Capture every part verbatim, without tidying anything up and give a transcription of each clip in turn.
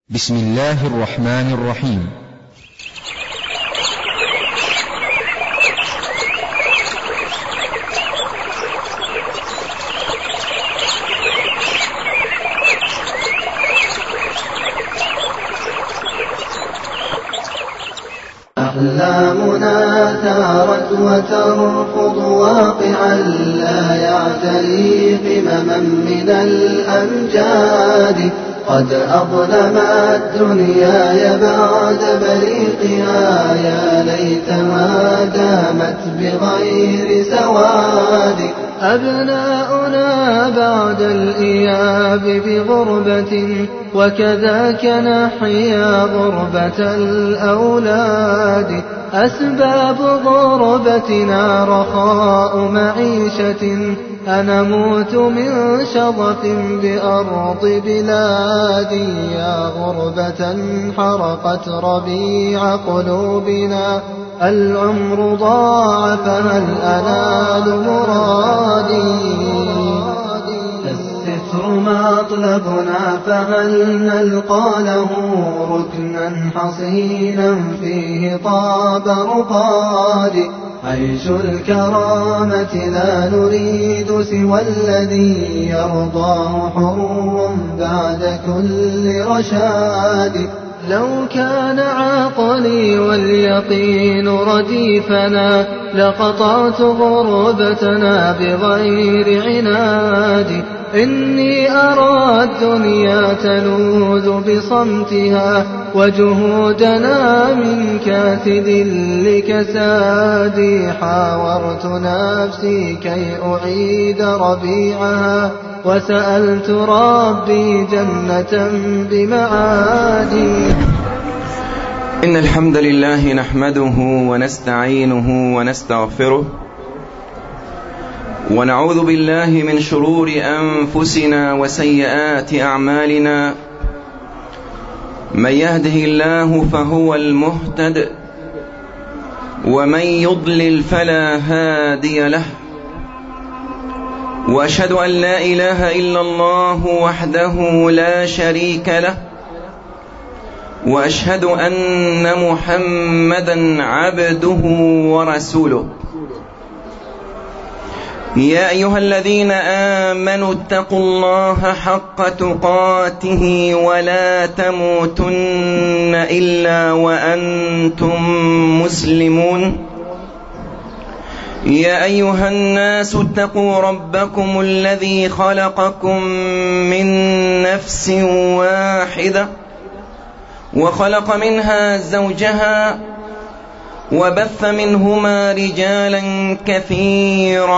بسم الله الرحمن الرحيم. أحلامنا ثارت وترفض واقعا لا يعتري قمما من الأمجاد. قد أظلمت دنياي بعد بريقها، يا ليتها دامت بغير سواد. أبناؤنا بعد الإياب بغربة، وكذاك نحيا غربة الأولاد. أسباب غربتنا رخاء معيشة، أنموت من شظف بأرض بلادي. يا غربة حرقت ربيع قلوبنا، العمر ضاع فهل أنال مرادي. الستر مطلبنا فهل نلقى له ركنا حصينا فيه طاب رقادي. عيش الكرامة لا نريد سوى الذي يرضاه حر بعد كل رشاد. لو كان عقلي واليقين رديفنا، لقطعت غربتنا بغير عناد. إني أرى الدنيا تلوذ بصمتها، وجهودنا من كاثد لكسادي. حاورت نفسي كي أعيد ربيعها، وسألت ربي جنة بمعادي. إن الحمد لله نحمده ونستعينه ونستغفره، ونعوذ بالله من شرور أنفسنا وسيئات أعمالنا. من يهده الله فهو المهتد، ومن يضلل فلا هادي له. وأشهد أن لا إله إلا الله وحده لا شريك له، وأشهد أن محمدا عبده ورسوله. يا أيها الذين آمنوا اتقوا الله حق تقاته، ولا تموتن إلا وأنتم مسلمون. يا أيها الناس اتقوا ربكم الذي خلقكم من نفس واحدة، وخلق منها زوجها، وبث منهما رجالا كثيرا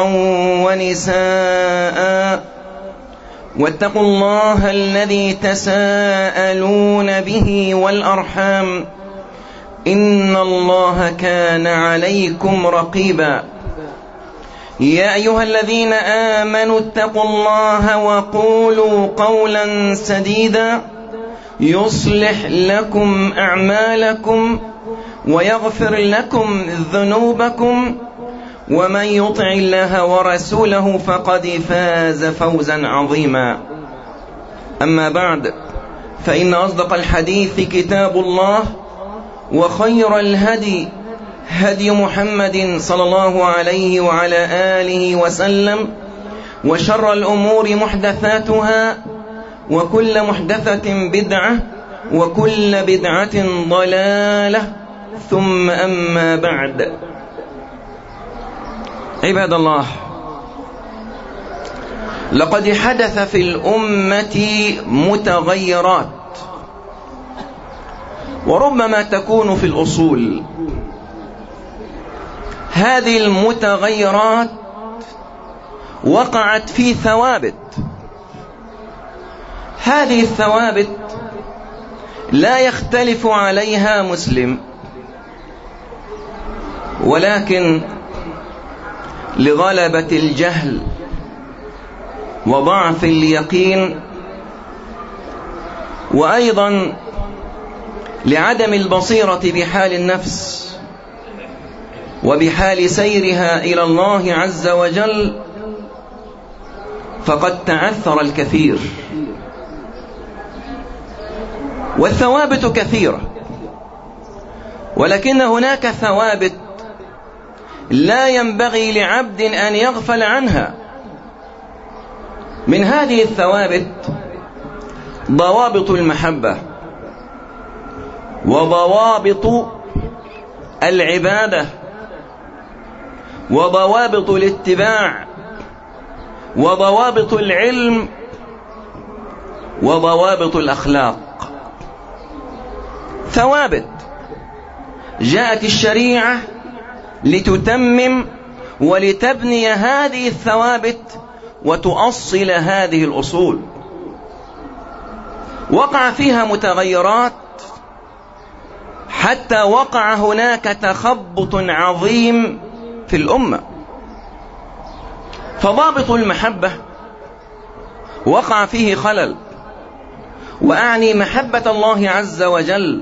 ونساء. واتقوا الله الذي تساءلون به والأرحام، إن الله كان عليكم رقيبا. يا أيها الذين آمنوا اتقوا الله وقولوا قولا سديدا، يصلح لكم أعمالكم ويغفر لكم ذنوبكم، ومن يطع الله ورسوله فقد فاز فوزا عظيما. أما بعد، فإن أصدق الحديث كتاب الله، وخير الهدي هدي محمد صلى الله عليه وعلى آله وسلم، وشر الأمور محدثاتها، وكل محدثة بدعة، وكل بدعة ضلالة، ثم أما بعد. عباد الله، لقد حدث في الأمة متغيرات، وربما تكون في الأصول. هذه المتغيرات وقعت في ثوابت. هذه الثوابت لا يختلف عليها مسلم، ولكن لغلبة الجهل وضعف اليقين، وأيضا لعدم البصيرة بحال النفس وبحال سيرها إلى الله عز وجل، فقد تعثر الكثير. والثوابت كثيرة، ولكن هناك ثوابت لا ينبغي لعبد أن يغفل عنها. من هذه الثوابت ضوابط المحبة وضوابط العبادة وضوابط الاتباع وضوابط العلم وضوابط الأخلاق. ثوابت جاءت الشريعة لتتمم ولتبني هذه الثوابت وتؤصل هذه الأصول. وقع فيها متغيرات حتى وقع هناك تخبط عظيم في الأمة. فضابط المحبة وقع فيه خلل، وأعني محبة الله عز وجل.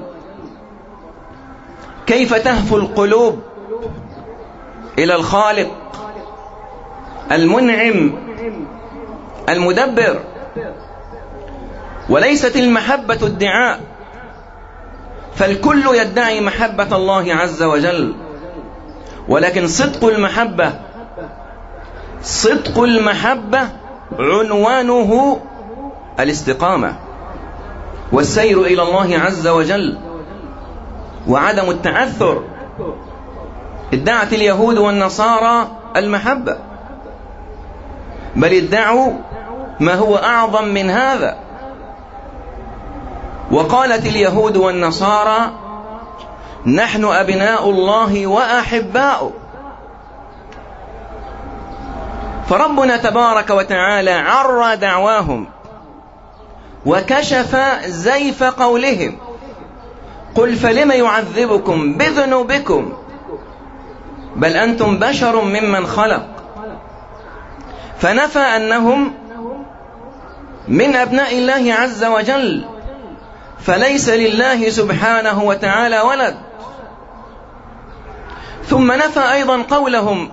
كيف تهفو القلوب إلى الخالق المنعم المدبر، وليست المحبة ادعاء، فالكل يدعي محبة الله عز وجل، ولكن صدق المحبة صدق المحبة عنوانه الاستقامة والسير إلى الله عز وجل وعدم التعثر. ادعت اليهود والنصارى المحبة، بل ادعوا ما هو أعظم من هذا. وقالت اليهود والنصارى نحن أبناء الله وأحباؤه. فربنا تبارك وتعالى عرى دعواهم وكشف زيف قولهم. قل فلم يعذبكم بذنوبكم بل أنتم بشر ممن خلق. فنفى أنهم من أبناء الله عز وجل، فليس لله سبحانه وتعالى ولد. ثم نفى أيضا قولهم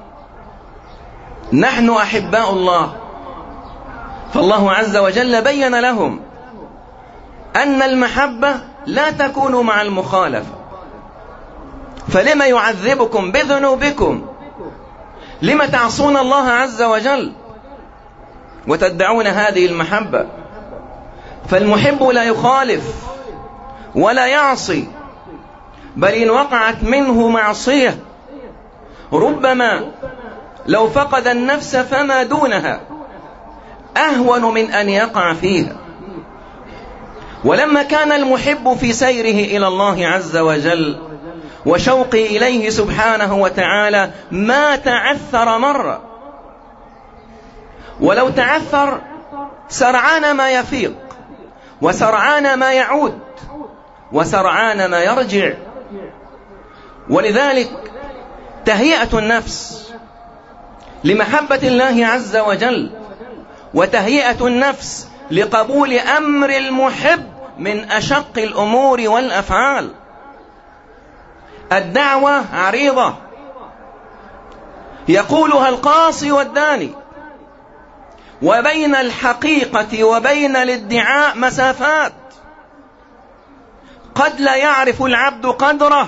نحن أحباء الله، فالله عز وجل بين لهم أن المحبة لا تكون مع المخالفة. فلما يعذبكم بذنوبكم، لما تعصون الله عز وجل وتدعون هذه المحبة؟ فالمحب لا يخالف ولا يعصي، بل إن وقعت منه معصية ربما لو فقد النفس فما دونها أهون من أن يقع فيها. ولما كان المحب في سيره إلى الله عز وجل وشوقه إليه سبحانه وتعالى ما تعثر مرة، ولو تعثر سرعان ما يفيق، وسرعان ما يعود، وسرعان ما يرجع. ولذلك تهيئة النفس لمحبة الله عز وجل وتهيئة النفس لقبول أمر المحب من أشق الأمور والأفعال. الدعوة عريضة يقولها القاصي والداني، وبين الحقيقة وبين الادعاء مسافات قد لا يعرف العبد قدره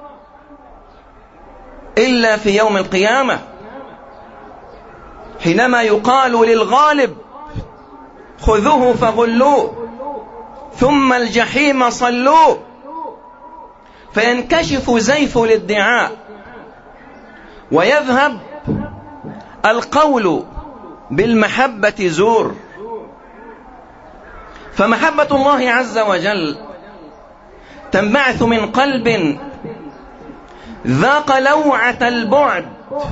إلا في يوم القيامة، حينما يقال للغالب خذوه فغلوه ثم الجحيم صلوه، فينكشف زيف الادعاء ويذهب القول بالمحبة زور. فمحبة الله عز وجل تنبعث من قلب ذاق لوعة البعد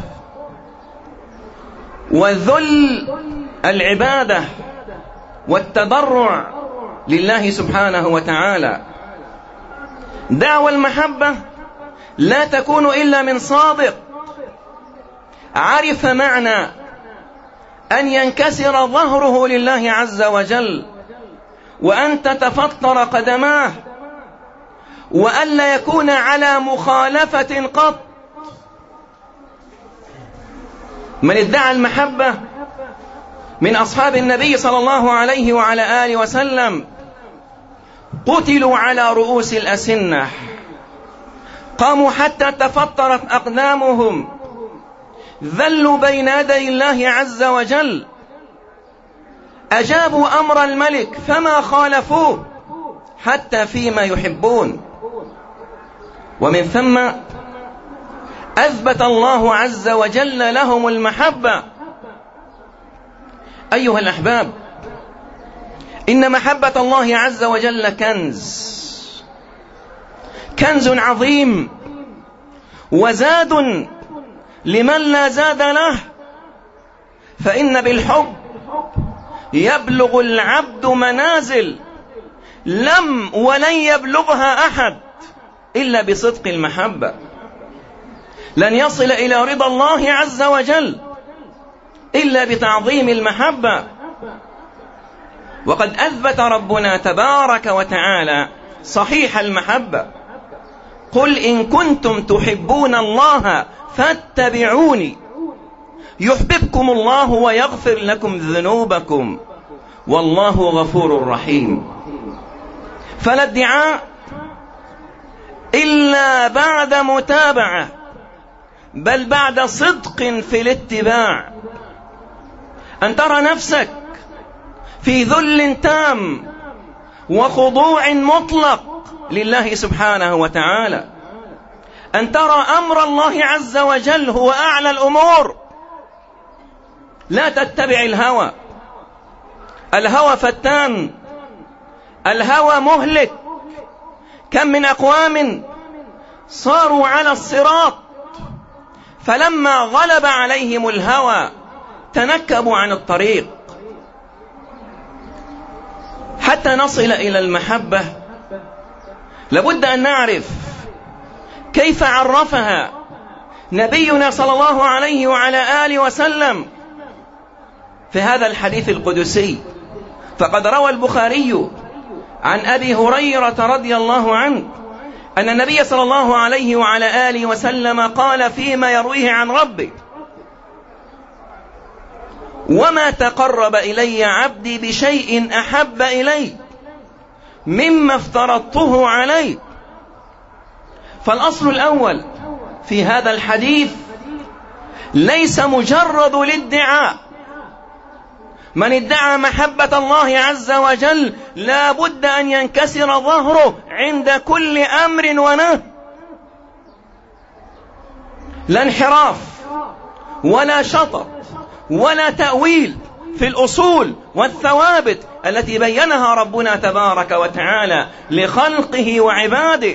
وذل العبادة والتضرع لله سبحانه وتعالى. دعوى المحبة لا تكون إلا من صادق عرف معنى أن ينكسر ظهره لله عز وجل، وأن تتفطر قدماه، وأن لا يكون على مخالفة قط. من ادعى المحبة من أصحاب النبي صلى الله عليه وعلى آله وسلم قتلوا على رؤوس الأسنة، قاموا حتى تفطرت أقدامهم، ذلوا بين يدي الله عز وجل، أجابوا أمر الملك فما خالفوه حتى فيما يحبون. ومن ثم أثبت الله عز وجل لهم المحبة. أيها الأحباب، إن محبة الله عز وجل كنز كنز عظيم، وزاد لمن لا زاد له، فإن بالحب يبلغ العبد منازل لم ولن يبلغها أحد إلا بصدق المحبة. لن يصل إلى رضا الله عز وجل إلا بتعظيم المحبة. وقد أثبت ربنا تبارك وتعالى صحيح المحبة: قل إن كنتم تحبون الله فاتبعوني يحببكم الله ويغفر لكم ذنوبكم والله غفور رحيم. فلا ادعاء إلا بعد متابعة، بل بعد صدق في الاتباع. أن ترى نفسك في ذل تام وخضوع مطلق لله سبحانه وتعالى، أن ترى أمر الله عز وجل هو أعلى الأمور، لا تتبع الهوى. الهوى فتان، الهوى مهلك. كم من أقوام صاروا على الصراط فلما غلب عليهم الهوى تنكبوا عن الطريق. حتى نصل إلى المحبة لابد أن نعرف كيف عرفها نبينا صلى الله عليه وعلى آله وسلم في هذا الحديث القدسي. فقد روى البخاري عن أبي هريرة رضي الله عنه أن النبي صلى الله عليه وعلى آله وسلم قال فيما يرويه عن ربه: وما تقرب إلي عبدي بشيء أحب إلي مما افترضته عليه. فالأصل الأول في هذا الحديث ليس مجرد الادعاء. من ادعى محبة الله عز وجل لا بد أن ينكسر ظهره عند كل أمر ونهي. لا انحراف ولا شطط ولا تأويل في الأصول والثوابت التي بينها ربنا تبارك وتعالى لخلقه وعباده.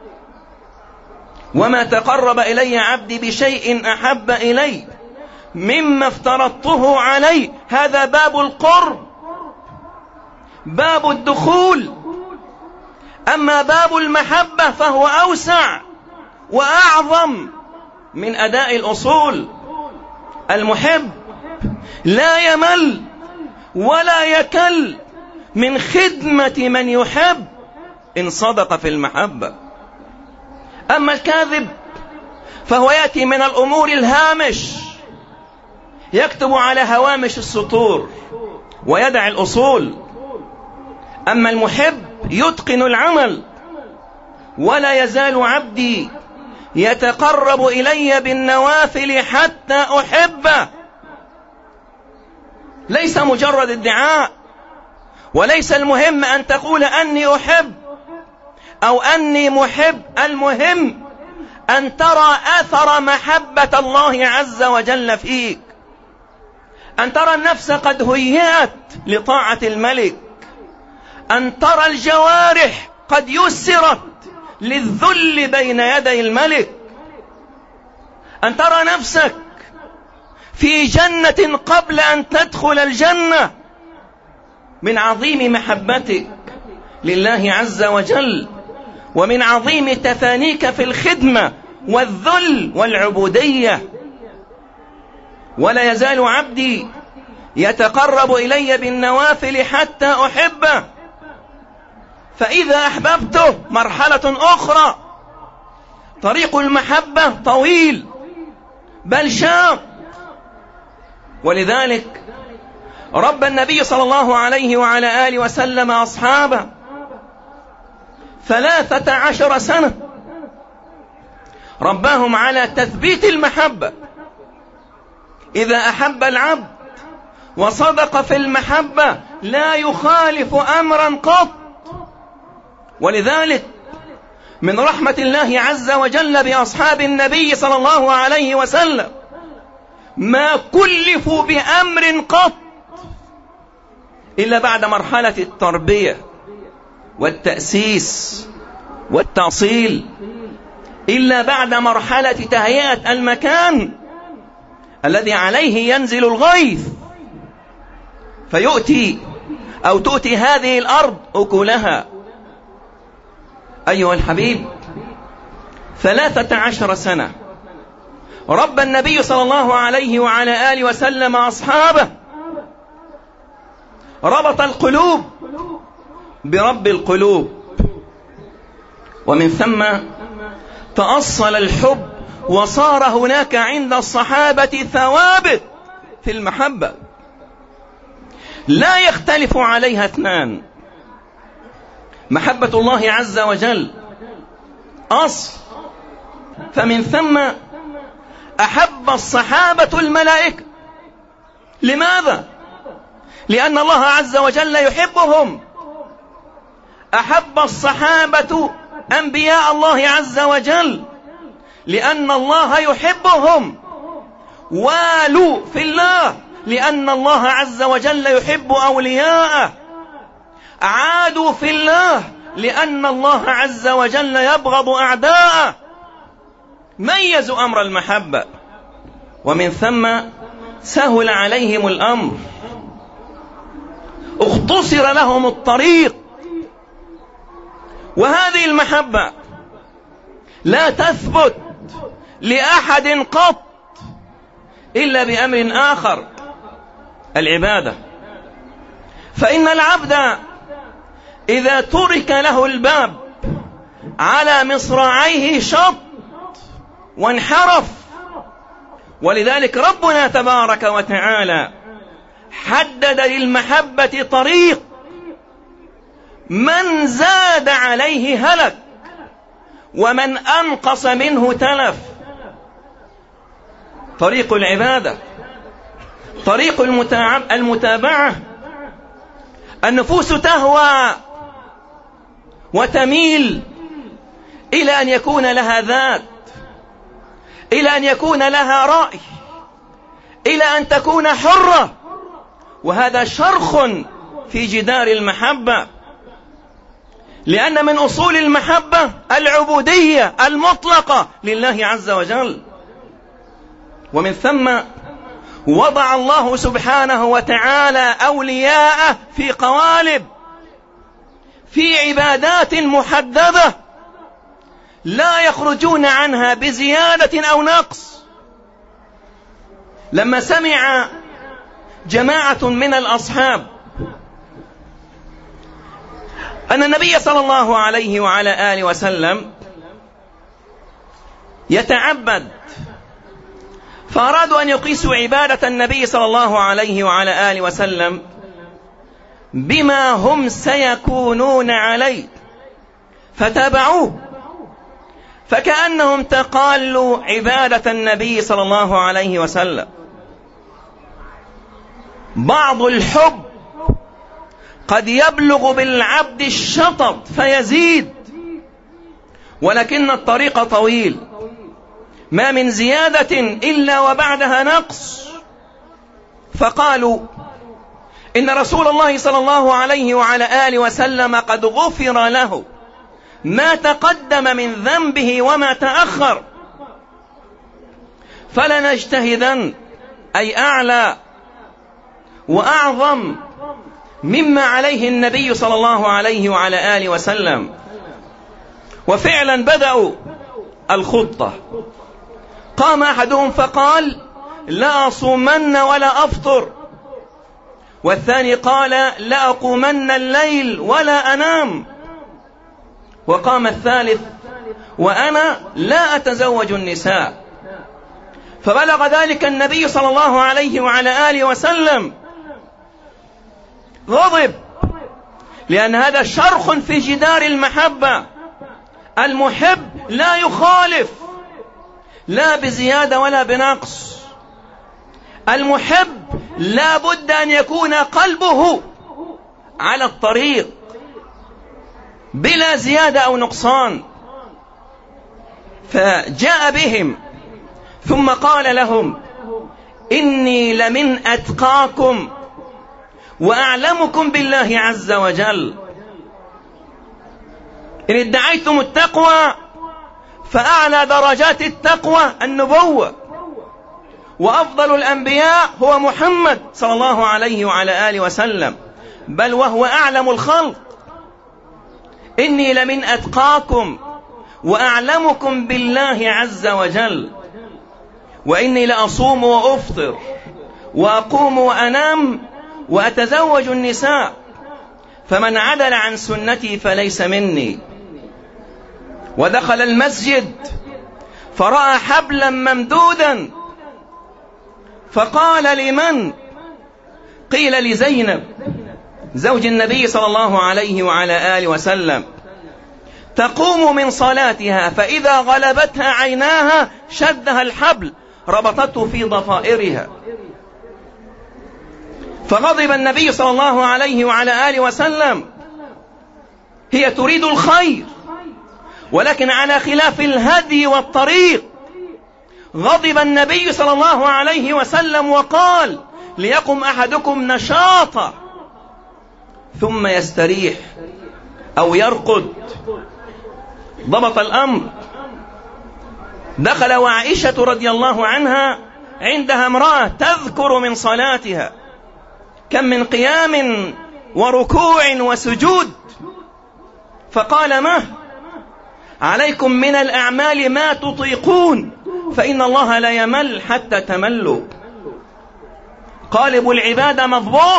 وما تقرب إلي عبدي بشيء أحب إلي مما افترضته عليه. هذا باب القرب، باب الدخول. أما باب المحبة فهو أوسع وأعظم من أداء الأصول. المحب لا يمل ولا يكل من خدمة من يحب إن صدق في المحبة. أما الكاذب فهو يأتي من الأمور الهامش، يكتب على هوامش السطور ويدع الأصول. أما المحب يتقن العمل. ولا يزال عبدي يتقرب إلي بالنوافل حتى أحبه. ليس مجرد ادعاء، وليس المهم أن تقول أني أحب أو أني محب. المهم أن ترى أثر محبة الله عز وجل فيك، أن ترى النفس قد هيئت لطاعة الملك، أن ترى الجوارح قد يسرت للذل بين يدي الملك، أن ترى نفسك في جنة قبل أن تدخل الجنة من عظيم محبتك لله عز وجل، ومن عظيم تفانيك في الخدمة والذل والعبودية. ولا يزال عبدي يتقرب إلي بالنوافل حتى أحبه. فإذا أحببته مرحلة أخرى. طريق المحبة طويل بل شاق. ولذلك رب النبي صلى الله عليه وعلى آله وسلم أصحابه ثلاثة عشر سنة رباهم على تثبيت المحبة. إذا أحب العبد وصدق في المحبة لا يخالف أمرا قط. ولذلك من رحمة الله عز وجل بأصحاب النبي صلى الله عليه وسلم ما كلفوا بأمر قط إلا بعد مرحلة التربية والتأسيس والتأصيل، إلا بعد مرحلة تهيئة المكان الذي عليه ينزل الغيث فيؤتي أو تؤتي هذه الأرض أكلها. أيها الحبيب، ثلاثة عشر سنة رب النبي صلى الله عليه وعلى آله وسلم أصحابه، ربط القلوب برب القلوب، ومن ثم تأصل الحب وصار هناك عند الصحابة ثوابت في المحبة لا يختلف عليها اثنان. محبة الله عز وجل أصل، فمن ثم أحب الصحابة الملائكة. لماذا؟ لأن الله عز وجل يحبهم. أحب الصحابة أنبياء الله عز وجل لأن الله يحبهم. والوا في الله لأن الله عز وجل يحب أولياءه. عادوا في الله لأن الله عز وجل يبغض أعداءه. ميزوا أمر المحبة، ومن ثم سهل عليهم الأمر، اختصر لهم الطريق. وهذه المحبة لا تثبت لأحد قط إلا بأمر آخر، العبادة. فإن العبد إذا ترك له الباب على مصراعيه شط وانحرف. ولذلك ربنا تبارك وتعالى حدد للمحبة طريق، من زاد عليه هلك ومن أنقص منه تلف. طريق العبادة، طريق المتابعة. النفوس تهوى وتميل إلى أن يكون لها ذات، إلى أن يكون لها رأي، إلى أن تكون حرة، وهذا شرخ في جدار المحبة. لأن من أصول المحبة العبودية المطلقة لله عز وجل. ومن ثم وضع الله سبحانه وتعالى أولياءه في قوالب، في عبادات محددة لا يخرجون عنها بزيادة أو نقص. لما سمع جماعة من الأصحاب أن النبي صلى الله عليه وعلى آله وسلم يتعبد، فأرادوا أن يقيسوا عبادة النبي صلى الله عليه وعلى آله وسلم بما هم سيكونون عليه، فتابعوه، فكأنهم تقالوا عبادة النبي صلى الله عليه وسلم. بعض الحب قد يبلغ بالعبد الشطط فيزيد، ولكن الطريق طويل، ما من زيادة إلا وبعدها نقص. فقالوا إن رسول الله صلى الله عليه وعلى آله وسلم قد غفر له ما تقدم من ذنبه وما تأخر، فلنجتهدن أي أعلى وأعظم مما عليه النبي صلى الله عليه وعلى آله وسلم. وفعلا بدأوا الخطة. قام أحدهم فقال لا أصومن ولا أفطر، والثاني قال لا أقومن الليل ولا أنام، وقام الثالث وأنا لا أتزوج النساء. فبلغ ذلك النبي صلى الله عليه وعلى آله وسلم، غضب، لأن هذا شرخ في جدار المحبة. المحب لا يخالف، لا بزيادة ولا بنقص. المحب لا بد أن يكون قلبه على الطريق بلا زيادة أو نقصان. فجاء بهم ثم قال لهم: إني لمن أتقاكم وأعلمكم بالله عز وجل. إن ادعيتم التقوى فأعلى درجات التقوى النبوة، وأفضل الأنبياء هو محمد صلى الله عليه وعلى آله وسلم، بل وهو أعلم الخلق. إني لمن أتقاكم وأعلمكم بالله عز وجل، وإني لأصوم وأفطر وأقوم وأنام وأتزوج النساء، فمن عدل عن سنتي فليس مني. ودخل المسجد فرأى حبلا ممدودا فقال: لمن؟ قيل: لزينب زوج النبي صلى الله عليه وعلى آله وسلم، تقوم من صلاتها فإذا غلبتها عيناها شدها الحبل ربطته في ضفائرها. فغضب النبي صلى الله عليه وعلى آله وسلم. هي تريد الخير ولكن على خلاف الهدي والطريق. غضب النبي صلى الله عليه وسلم وقال: ليقم أحدكم نشاطا ثم يستريح أو يرقد. ضبط الأمر. دخل وعائشة رضي الله عنها عندها امرأة تذكر من صلاتها كم من قيام وركوع وسجود، فقال: ما عليكم من الأعمال ما تطيقون، فإن الله لا يمل حتى تملوا. قالب العبادة مضبوط،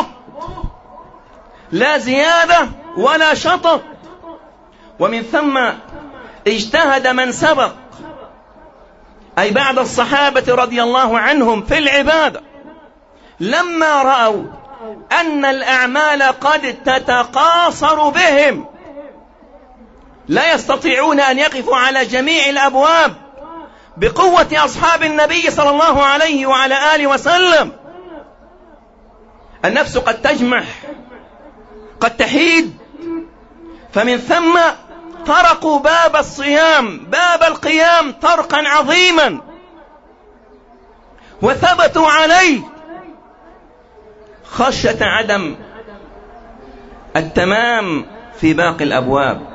لا زيادة ولا شطط. ومن ثم اجتهد من سبق، أي بعد الصحابة رضي الله عنهم، في العبادة لما رأوا أن الأعمال قد تتقاصر بهم، لا يستطيعون أن يقفوا على جميع الأبواب بقوة أصحاب النبي صلى الله عليه وعلى آله وسلم. النفس قد تجمح، قد تحيد. فمن ثم طرقوا باب الصيام، باب القيام، طرقا عظيما، وثبتوا عليه خشية عدم التمام في باقي الأبواب.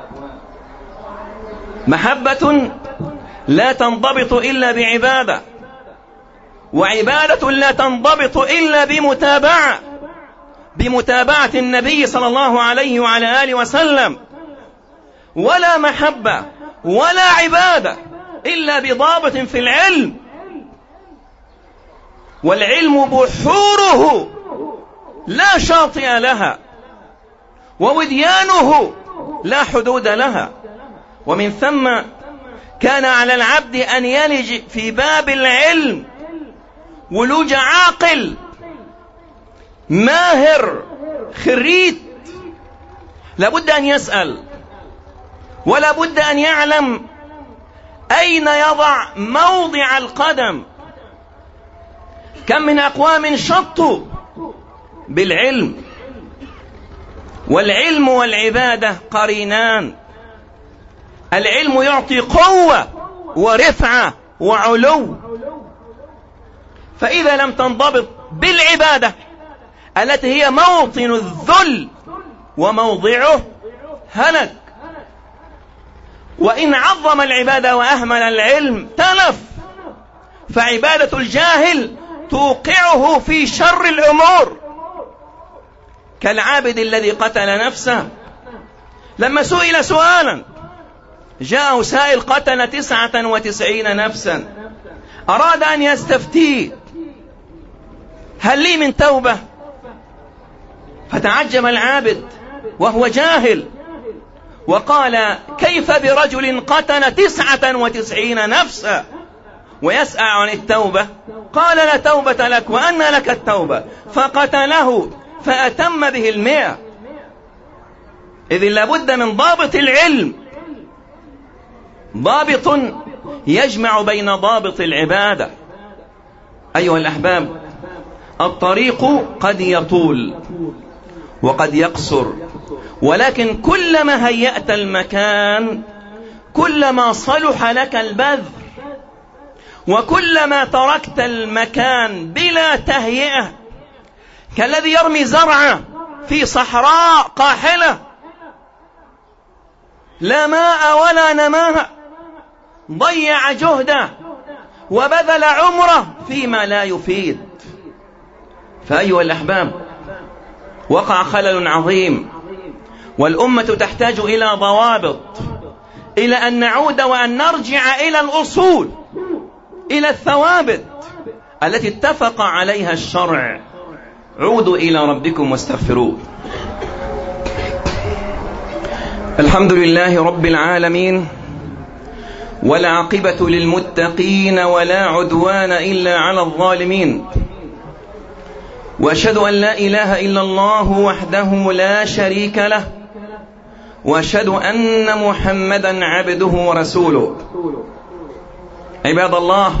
محبة لا تنضبط إلا بعبادة، وعبادة لا تنضبط إلا بمتابعة بمتابعة النبي صلى الله عليه وعلى آله وسلم. ولا محبة ولا عبادة إلا بضابط في العلم، والعلم بحوره لا شاطئ لها، ووديانه لا حدود لها. ومن ثم كان على العبد أن يلج في باب العلم ولوج عاقل ماهر خريت، لابد أن يسأل، ولا بد أن يعلم أين يضع موضع القدم. كم من أقوام شطوا بالعلم، والعلم والعبادة قرينان. العلم يعطي قوة ورفعة وعلو، فإذا لم تنضبط بالعبادة التي هي موطن الذل وموضعه هلك. وإن عظم العبادة وأهمل العلم تلف، فعبادة الجاهل توقعه في شر الأمور، كالعابد الذي قتل نفسه. لما سئل سؤالا، جاءه سائل قتل تسعة وتسعين نفسا، أراد أن يستفتيه: هل لي من توبة؟ فتعجب العابد وهو جاهل وقال: كيف برجل قتل تسعة وتسعين نفسا ويسأل عن التوبة؟ قال: لا توبة لك، وأن لك التوبة. فقتله فأتم به المئة. إذن لابد من ضابط العلم ضابط يجمع بين ضابط العبادة. أيها الأحباب، الطريق قد يطول وقد يقصر، ولكن كلما هيأت المكان كلما صلح لك البذر، وكلما تركت المكان بلا تهيئة كالذي يرمي زرعه في صحراء قاحلة لا ماء ولا نماء، ضيع جهده وبذل عمره فيما لا يفيد. فأيها الأحباب، وقع خلل عظيم، والأمة تحتاج إلى ضوابط، إلى أن نعود وأن نرجع إلى الأصول، إلى الثوابت التي اتفق عليها الشرع. عودوا إلى ربكم واستغفروه. الحمد لله رب العالمين، والعاقبة للمتقين، ولا عدوان إلا على الظالمين، وأشهد أن لا إله إلا الله وحده لا شريك له، وأشهد أن محمدا عبده ورسوله. عباد الله،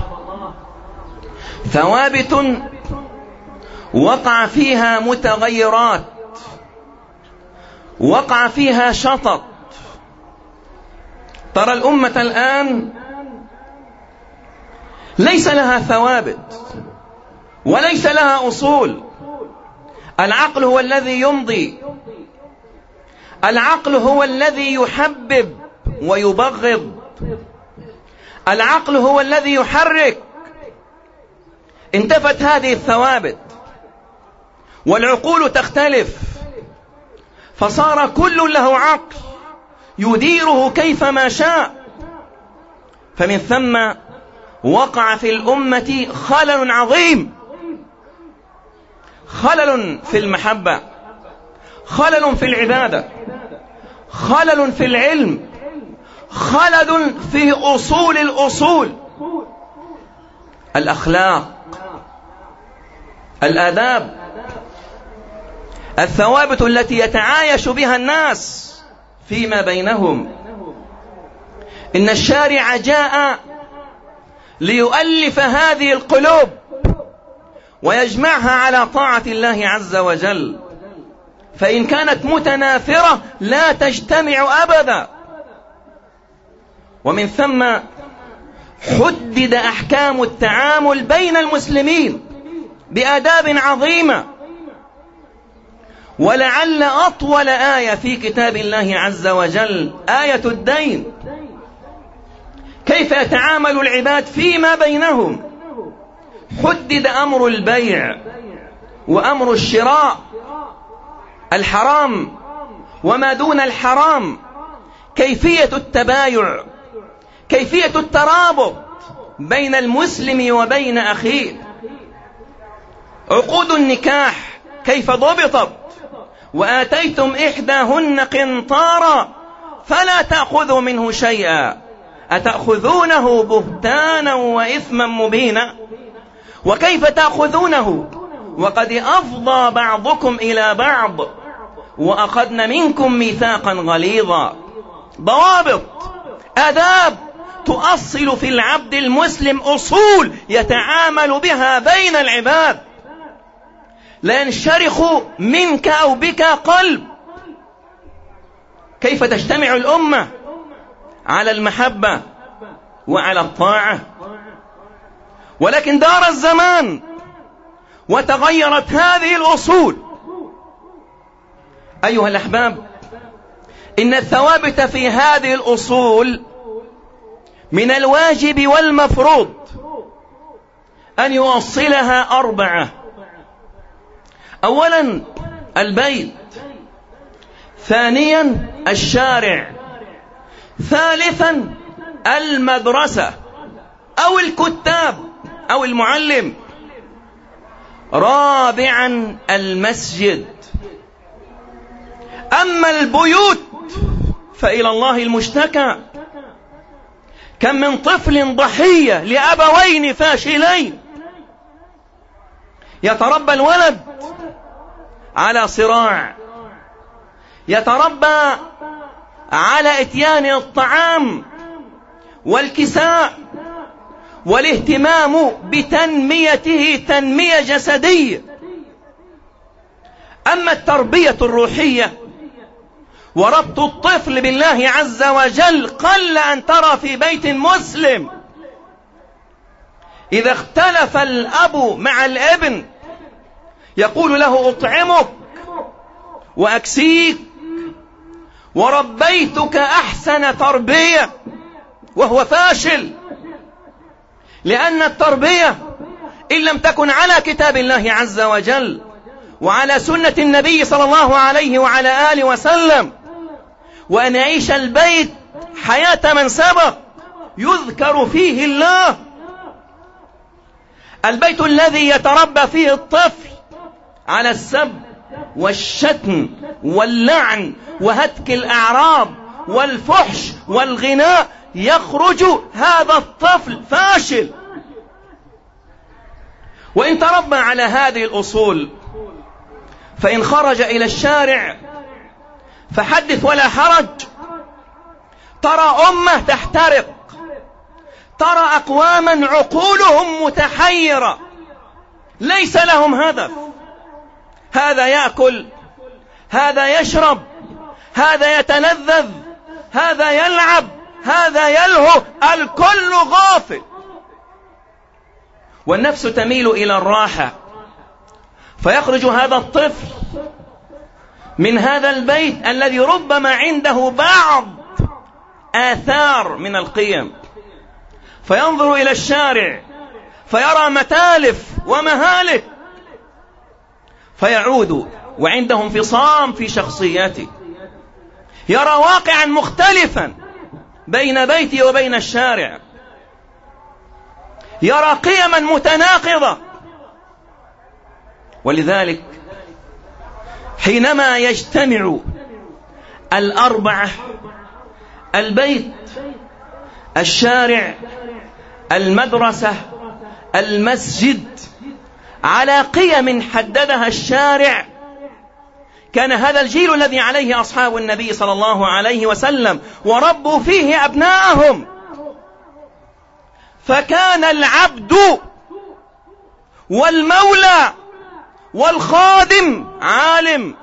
ثوابت وقع فيها متغيرات، وقع فيها شطط. ترى الأمة الآن ليس لها ثوابت وليس لها أصول. العقل هو الذي يمضي، العقل هو الذي يحبب ويبغض، العقل هو الذي يحرك. انتفت هذه الثوابت والعقول تختلف، فصار كل له عقل يديره كيفما شاء. فمن ثم وقع في الأمة خلل عظيم، خلل في المحبة، خلل في العبادة، خلل في العلم، خلل في أصول الأصول، الأخلاق، الآداب، الثوابت التي يتعايش بها الناس فيما بينهم. إن الشارع جاء ليؤلف هذه القلوب ويجمعها على طاعة الله عز وجل، فإن كانت متنافرة لا تجتمع أبدا. ومن ثم حدد أحكام التعامل بين المسلمين بآداب عظيمة، ولعل أطول آية في كتاب الله عز وجل آية الدين، كيف يتعامل العباد فيما بينهم. حدد أمر البيع وأمر الشراء، الحرام وما دون الحرام، كيفية التبايع، كيفية الترابط بين المسلم وبين أخيه، عقود النكاح كيف ضبطت. وآتيتم إحداهن قنطارا فلا تأخذوا منه شيئا أتأخذونه بهتانا وإثما مبينا. وكيف تأخذونه وقد أفضى بعضكم إلى بعض وأخذن منكم ميثاقا غليظا. ضوابط، آداب تؤصل في العبد المسلم أصول يتعامل بها بين العباد، لا ينشرخ منك أو بك قلب. كيف تجتمع الأمة على المحبة وعلى الطاعة؟ ولكن دار الزمان وتغيرت هذه الأصول. أيها الأحباب، إن الثوابت في هذه الأصول من الواجب والمفروض أن يوصلها أربعة. أولا البيت، ثانيا الشارع، ثالثا المدرسة أو الكتاب أو المعلم، رابعا المسجد. أما البيوت فإلى الله المشتكى. كم من طفل ضحية لأبوين فاشلين، يتربى الولد على صراع، يتربى على إتيان الطعام والكساء والاهتمام بتنميته تنمية جسدية. أما التربية الروحية وربط الطفل بالله عز وجل قل أن ترى في بيت مسلم إذا اختلف الأب مع الابن يقول له أطعمك وأكسيك وربيتك أحسن تربية، وهو فاشل، لأن التربية إن لم تكن على كتاب الله عز وجل وعلى سنة النبي صلى الله عليه وعلى آله وسلم، وأن يعيش البيت حياة من سبق يذكر فيه الله، البيت الذي يتربى فيه الطفل على السب والشتم واللعن وهتك الأعراض والفحش والغناء، يخرج هذا الطفل فاشل. وإن تربى على هذه الأصول فإن خرج إلى الشارع فحدث ولا حرج، ترى أمة تحترق، ترى أقواما عقولهم متحيرة ليس لهم هدف، هذا يأكل، هذا يشرب، هذا يتلذذ، هذا يلعب، هذا يلهو، الكل غافل، والنفس تميل إلى الراحة، فيخرج هذا الطفل من هذا البيت الذي ربما عنده بعض آثار من القيم، فينظر إلى الشارع فيرى متالف ومهالك، فيعود وعنده انفصام في شخصيته، يرى واقعا مختلفا بين بيته وبين الشارع، يرى قيما متناقضة. ولذلك حينما يجتمع الأربعة، البيت، الشارع، المدرسة، المسجد، على قيم حددها الشارع، كان هذا الجيل الذي عليه أصحاب النبي صلى الله عليه وسلم وربوا فيه أبناءهم، فكان العبد والمولى والخادم عالم.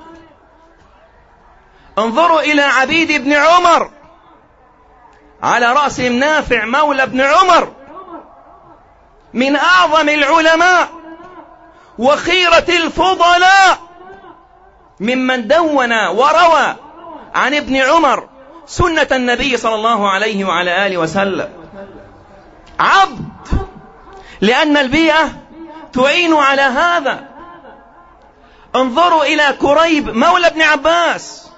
انظروا إلى عبيد ابن عمر، على رأسهم نافع مولى ابن عمر، من أعظم العلماء وخيرة الفضلاء، ممن دون وروى عن ابن عمر سنة النبي صلى الله عليه وعلى آله وسلم. عبد، لأن البيئة تعين على هذا. انظروا إلى كريب مولى ابن عباس،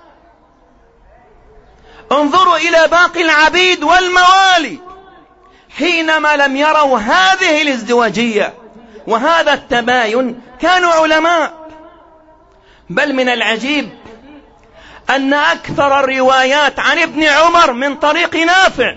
انظروا إلى باقي العبيد والموالي، حينما لم يروا هذه الازدواجية وهذا التباين كانوا علماء. بل من العجيب أن أكثر الروايات عن ابن عمر من طريق نافع،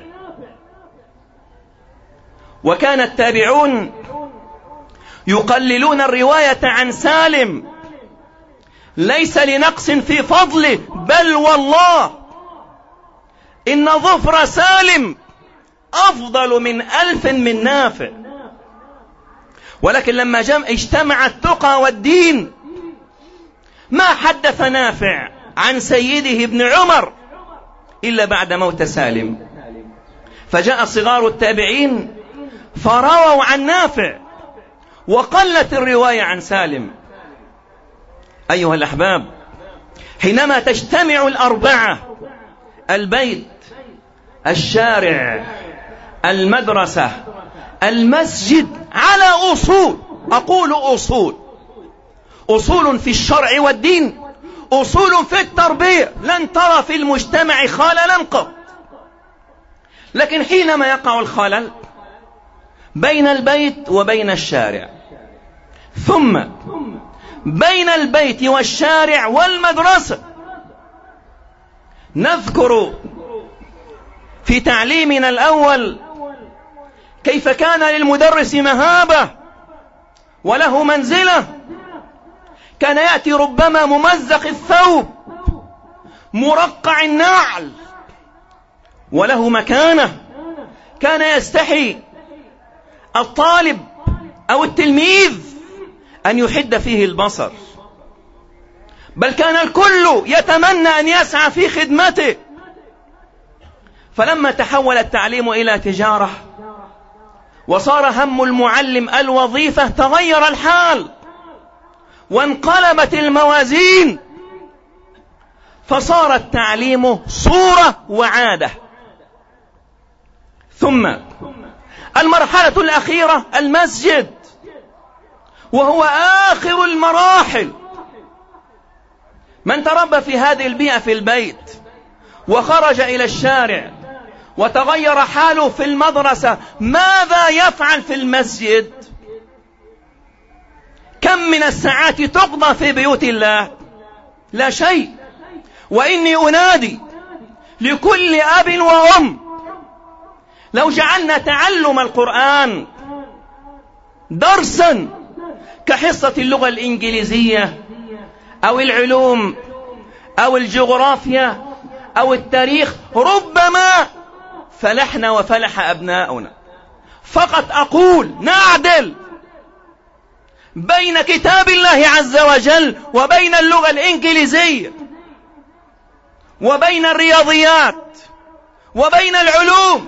وكان التابعون يقللون الرواية عن سالم، ليس لنقص في فضله، بل والله إن ظفر سالم أفضل من ألف من نافع. ولكن لما جمع اجتمع التقى والدين ما حدث نافع عن سيده ابن عمر إلا بعد موت سالم، فجاء صغار التابعين فرووا عن نافع وقلت الرواية عن سالم. أيها الأحباب، حينما تجتمع الأربعة، البيت، الشارع، المدرسة، المسجد، على أصول، أقول أصول، أصول في الشرع والدين، أصول في التربية، لن ترى في المجتمع خللا قط. لكن حينما يقع الخلل بين البيت وبين الشارع، ثم بين البيت والشارع والمدرسة، نذكر في تعليمنا الأول كيف كان للمدرس مهابة وله منزلة، كان يأتي ربما ممزق الثوب مرقع النعل وله مكانة، كان يستحي الطالب أو التلميذ أن يحد فيه البصر، بل كان الكل يتمنى أن يسعى في خدمته. فلما تحول التعليم إلى تجارة وصار هم المعلم الوظيفة تغير الحال وانقلبت الموازين، فصار التعليم صورة وعادة. ثم المرحلة الأخيرة المسجد، وهو آخر المراحل. من تربى في هذه البيئة في البيت وخرج إلى الشارع وتغير حاله في المدرسة، ماذا يفعل في المسجد؟ كم من الساعات تقضى في بيوت الله؟ لا شيء. وإني أنادي لكل أب وأم، لو جعلنا تعلم القرآن درسا كحصة اللغة الإنجليزية أو العلوم أو الجغرافيا أو التاريخ، ربما فلحنا وفلح أبناؤنا. فقط أقول نعدل بين كتاب الله عز وجل وبين اللغة الإنجليزية وبين الرياضيات وبين العلوم.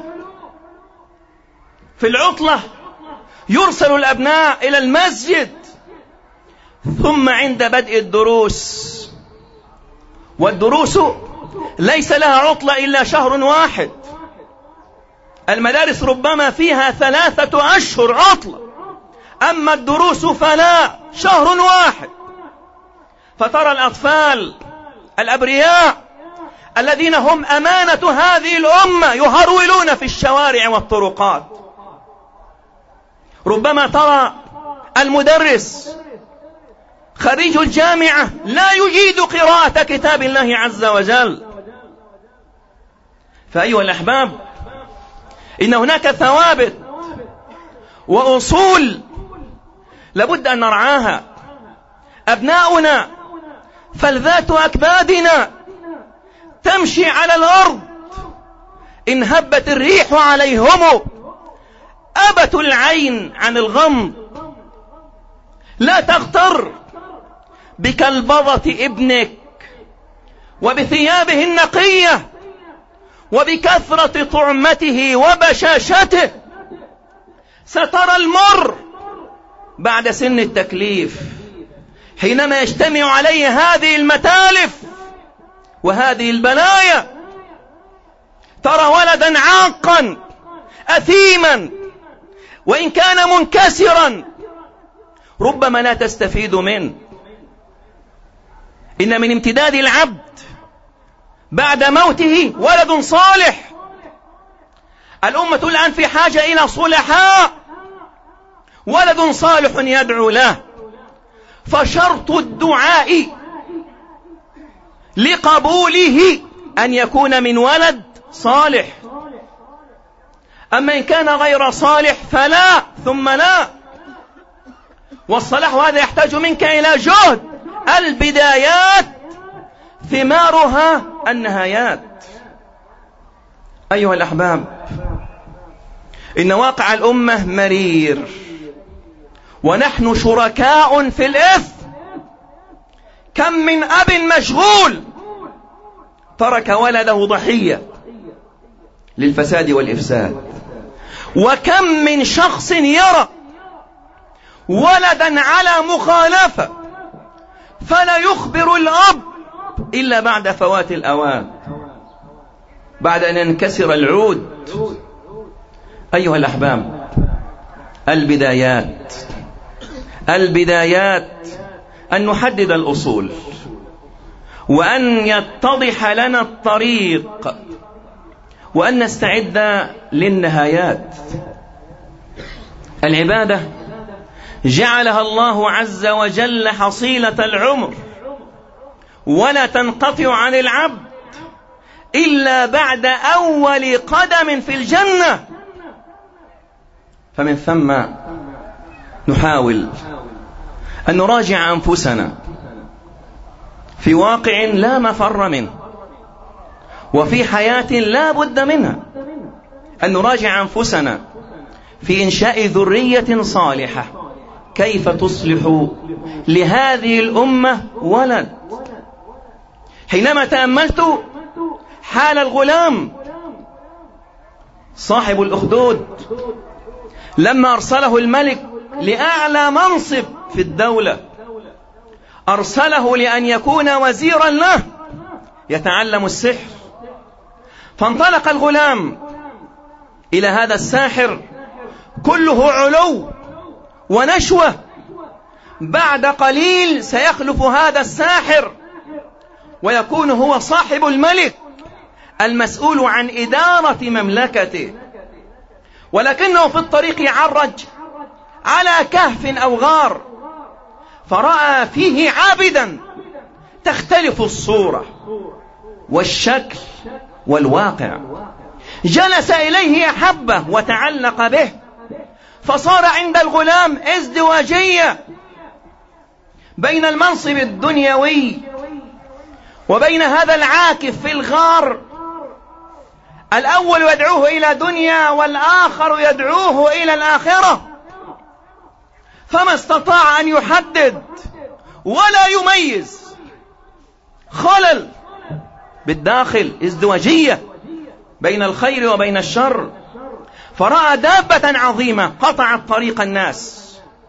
في العطلة يرسل الأبناء إلى المسجد، ثم عند بدء الدروس، والدروس ليس لها عطلة إلا شهر واحد، المدارس ربما فيها ثلاثة أشهر عطلة، أما الدروس فلا، شهر واحد. فترى الأطفال الأبرياء الذين هم أمانة هذه الأمة يهرولون في الشوارع والطرقات. ربما ترى المدرس خريج الجامعة لا يجيد قراءة كتاب الله عز وجل. فأيها الأحباب، إن هناك ثوابت وأصول لابد أن نرعاها. أبناؤنا فلذات أكبادنا تمشي على الأرض، إن هبت الريح عليهم أبتوا العين عن الغم. لا تغتر بكلبضة ابنك وبثيابه النقية وبكثرة طعمته وبشاشته، سترى المر بعد سن التكليف، حينما يجتمع عليه هذه المتالف وهذه البلايا. ترى ولدا عاقا أثيما وإن كان منكسرا ربما لا تستفيد منه. إن من امتداد العبد بعد موته ولد صالح. الأمة الآن في حاجة إلى صلحاء، ولد صالح يدعو له. فشرط الدعاء لقبوله أن يكون من ولد صالح، أما إن كان غير صالح فلا ثم لا. والصلاح هذا يحتاج منك إلى جهد. البدايات ثمارها النهايات. أيها الأحباب، إن واقع الأمة مرير، ونحن شركاء في الإثم. كم من أب مشغول ترك ولده ضحية للفساد والإفساد، وكم من شخص يرى ولدا على مخالفة فلا يخبر الأب إلا بعد فوات الأوان، بعد أن ينكسر العود. أيها الأحباب، البدايات البدايات أن نحدد الأصول، وأن يتضح لنا الطريق، وأن نستعد للنهايات. العبادة جعلها الله عز وجل حصيلة العمر، ولا تنقطع عن العبد إلا بعد أول قدم في الجنة. فمن ثم نحاول أن نراجع أنفسنا في واقع لا مفر منه، وفي حياة لا بد منها. أن نراجع أنفسنا في إنشاء ذرية صالحة. كيف تصلح لهذه الأمة ولد؟ حينما تأملت حال الغلام صاحب الأخدود لما أرسله الملك لأعلى منصب في الدولة، أرسله لأن يكون وزيرا له يتعلم السحر، فانطلق الغلام إلى هذا الساحر كله علو ونشوة. بعد قليل سيخلف هذا الساحر ويكون هو صاحب الملك المسؤول عن إدارة مملكته، ولكنه في الطريق عرج على كهف أو غار، فرأى فيه عابدا تختلف الصورة والشكل والواقع، جلس إليه أحبه وتعلق به، فصار عند الغلام ازدواجية بين المنصب الدنيوي وبين هذا العاكف في الغار. الأول يدعوه إلى دنيا والآخر يدعوه إلى الآخرة، فما استطاع أن يحدد ولا يميز، خلل بالداخل، ازدواجية بين الخير وبين الشر. فرأى دابة عظيمة قطعت طريق الناس،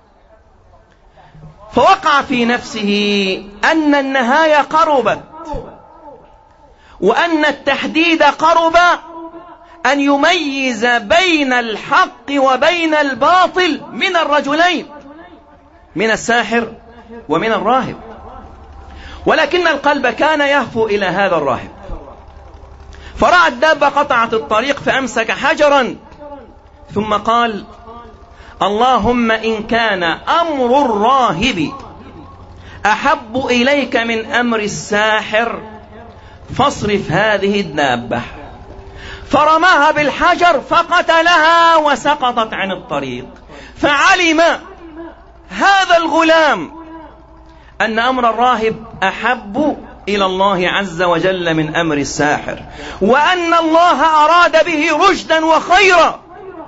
فوقع في نفسه أن النهاية قربت وأن التحديد قرب، أن يميز بين الحق وبين الباطل من الرجلين، من الساحر ومن الراهب. ولكن القلب كان يهفو إلى هذا الراهب، فرأى الدابة قطعت الطريق فأمسك حجرا ثم قال: اللهم إن كان أمر الراهب أحب إليك من أمر الساحر فاصرف هذه الدابة. فرماها بالحجر فقتلها وسقطت عن الطريق. فعلم هذا الغلام أن أمر الراهب أحب إلى الله عز وجل من أمر الساحر، وأن الله أراد به رشدا وخيرا،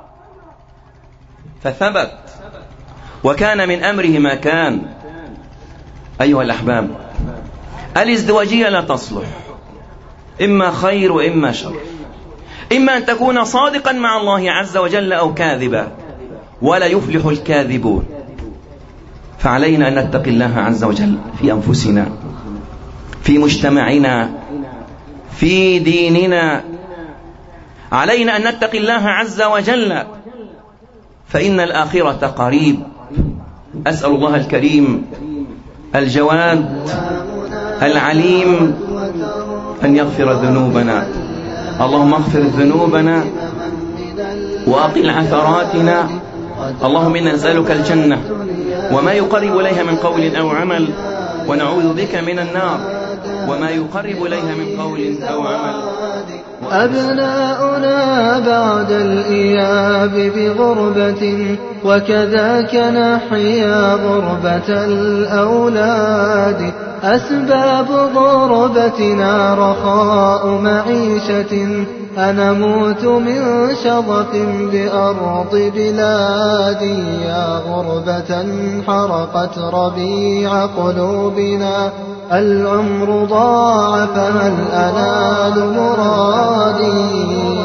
فثبت وكان من أمره ما كان. أيها الأحباب، الازدواجية لا تصلح، إما خير وإما شر، إما أن تكون صادقا مع الله عز وجل أو كاذبا، ولا يفلح الكاذبون. فعلينا أن نتقي الله عز وجل في أنفسنا، في مجتمعنا، في ديننا. علينا أن نتقي الله عز وجل، فإن الآخرة قريب. أسأل الله الكريم الجواد العليم أن يغفر ذنوبنا. اللهم اغفر ذنوبنا وأقل عثراتنا. اللهم إنا نسألك الجنة وما يقرب إليها من قول أو عمل، ونعوذ بك من النار وما يقرب إليها من قول أو عمل. أبناؤنا بعد الإياب بغربة، وكذاك نحيا غربة الأولاد. أسباب غربتنا رخاء معيشة، أنموت من شظف بأرض بلادي. يا غربة حرقت ربيع قلوبنا، العمر ضاع فهل أنال مرادي.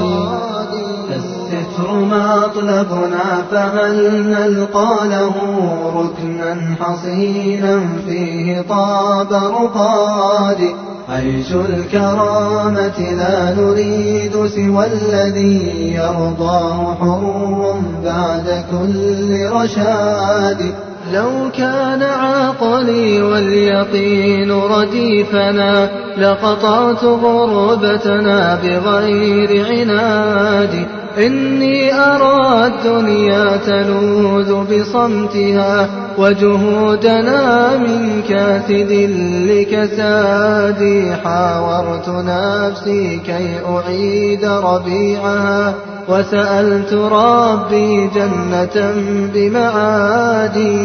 الستر مطلبنا فهل نلقى له ركنا حصينا فيه طاب رقادي. عيش الكرامة لا نريد سوى الذي يرضاه حر بعد كل رشاد. لو كان عقلي واليقين رديفنا، لقطعت غربتنا بغير عناد. إني أرى الدنيا تلوذ بصمتها، وجهودنا من كاسد لكساد. حاورت نفسي كي أعيد ربيعها، وسألت ربي جنة بمعادي.